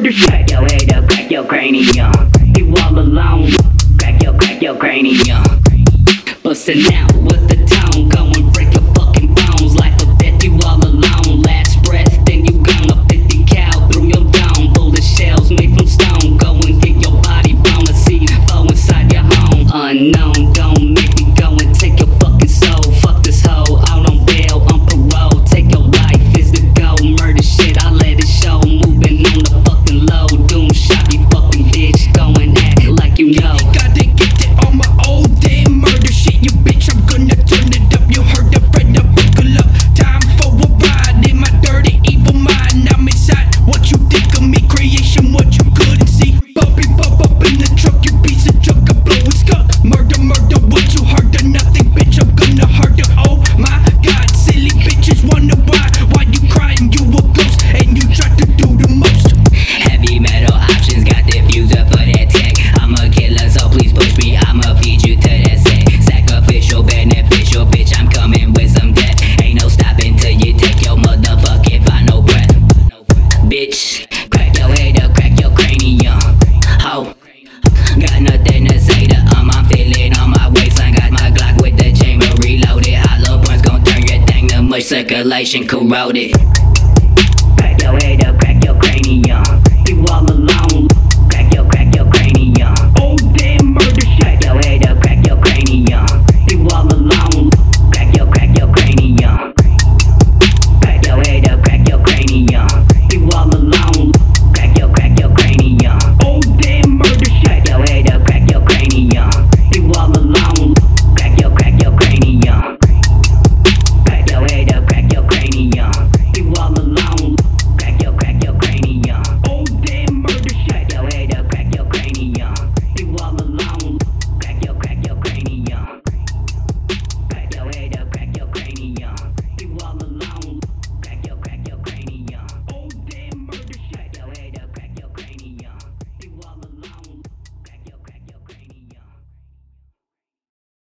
murder shit. Crack your head up, crack your cranium. You all alone. Crack your cranium. Bustin' out with the tone, go and break your fucking bones. Life or death, you all alone. Last breath, then you gonna 50 cal through your dome. Bullet shells made from stone. Go and get your body blown. A seed fall inside your home. Unknown, don't make me go and take your fucking soul. Fuck this hoe, out on bail, on parole. Take your life is the goal. Murder shit, I let it show. Moving on the fucking low. Doom shot, you fucking bitch. Go and act like you know. Gotta get it on my old damn murder shit, you bitch. I'm gonna turn it up. You heard the friend up, buckle up. Time for a ride in my dirty evil mind. I'm inside. What you think of me? Creation, what you couldn't see. Bumpy bump up in the truck, you piece of truck. I blow his skull. Murder, murder, what you heard of nothing, bitch. I'm gonna hurt her. Oh my god, silly bitches wonder why you crying? You a ghost and you try to do the most. Heavy metal options, got diffuser for that tech. I'm a killer, so please push me. I'ma feed you to that set. Sacrificial, beneficial, bitch. I'm coming with some death. Ain't no stopping till you take your motherfucking final breath. Bitch, crack your head up, crack your cranium. Ho, got nothing to say to I'm feeling on my waistline. Got my Glock with the chamber reloaded. Hollow points gon' turn your thing to mush, circulation corroded. Crack your head up, crack your cranium.